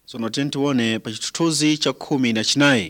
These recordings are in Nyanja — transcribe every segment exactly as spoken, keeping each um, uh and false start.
Sono tione pa chithunzi cha khumi na chinayi.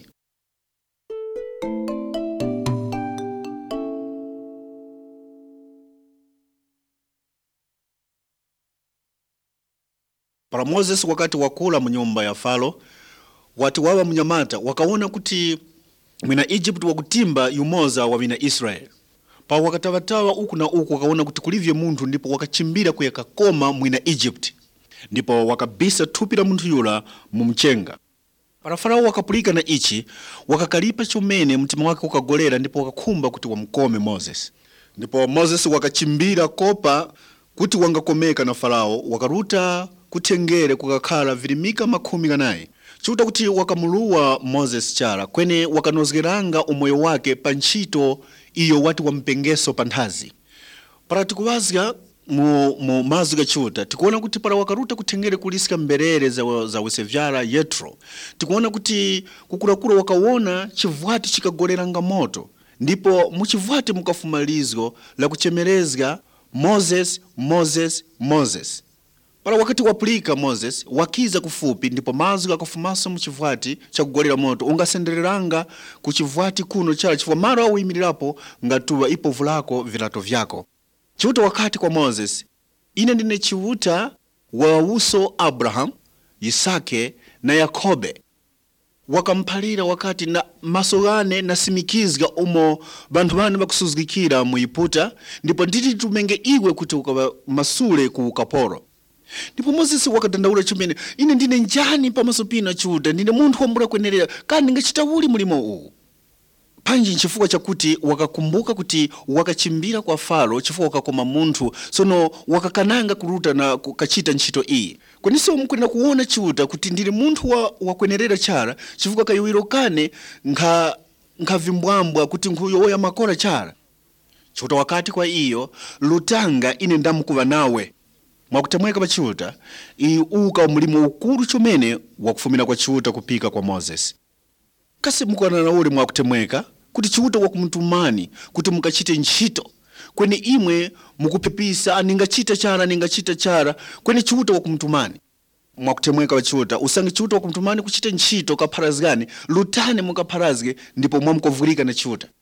Para Moses wakati wakula mu nyumba ya Faro, watu wawa mnyamata wakaona kuti mwina Egypt wakutimba yumoza wa wina Israel. Pa wakatawatawa uku na uku wakaona kuti kulivye muntu ndipo wakachimbira kuyaka koma mwina Egypt. Ndipo wakabisa thupi la muntu yula mumchenga. Para Farao wakapulika na ichi, wakakalipa chumene mtima wake ukagolera ndipo wakakhumba kuti wamkome Moses. Ndipo Moses wakachimbira kopa kuti wangakomeka na Farao, wakaruta kutengere kukakhala vilimika makhumi kanayi. Chuta kuti wakamuluwa Moses chala, kwene wakanozgeranga umoyo wake pa ntchito iyo wati wampengeso panthazi. Para tikuwazga mu, mu mazga chuta, tikuona kuti para wakaruta kutengere kulisika mberere za, za Wesevyara Yetro. Tikuona kuti kukurakura wakawona chivwati chikagoleranga moto. Ndipo muchivwati mukafumalizgo la kuchemerezga Moses, Moses, Moses. Para wakati wapulika Moses, wakiza kufupi, ndipo mazga akafumasa muchivwati cha kugolera moto. Ungasendereranga kuchivwati kuno chala chifwa mara wa uimilirapo ngatuwa ipovu lako vilato vyako. Chivuta wakati kwa Moses, ine ndine chivuta wa uso Abraham, Isake na Yakobe. Wakampalira wakati na masogane na simikizga umo bantu bane bakusuzgikira muiputa, ndipo nditi tumenge iwe kuti ukawa masule ku ukaporo. Ndipo Moses wakadandaula chumene, ine ndine njani pa masopina chuta, ndine muntu wambura kwenerera, kandi ngachitawuli mulimo uwu. Panji nchifuka chakuti wakakumbuka kuti wakachimbira kwa Faro chifuka wakakoma muntu, sono wakakananga kuruta na kachita nchito iyi. Kweniso mkwena kuona chuta kuti ndine muntu wa, wakwenerera chara, chifuka kayuwiro kane nga, nga vimbwambwa kuti nkhuyo oya makora chara. Chuta wakati kwa iyo, lutanga ine ndamukuwa nawe. Mwakutemweka pa chuta, i uka mulimo ukuru chomene wakufumina kwa chuta kupika kwa Moses. Kasi mukwana na ule mwakutemweka, kuti chuta wakumutumani, kuti mukachite nchito. Kweni imwe mukupepisa aningachita chara, aningachita chara, kweni chuta wakumutumani. Mwakutemweka wa chuta, usangi chuta wakumutumani kuchite nchito kaparazgani, lutane mukaparazge, ndipo mwamukovurika na chuta.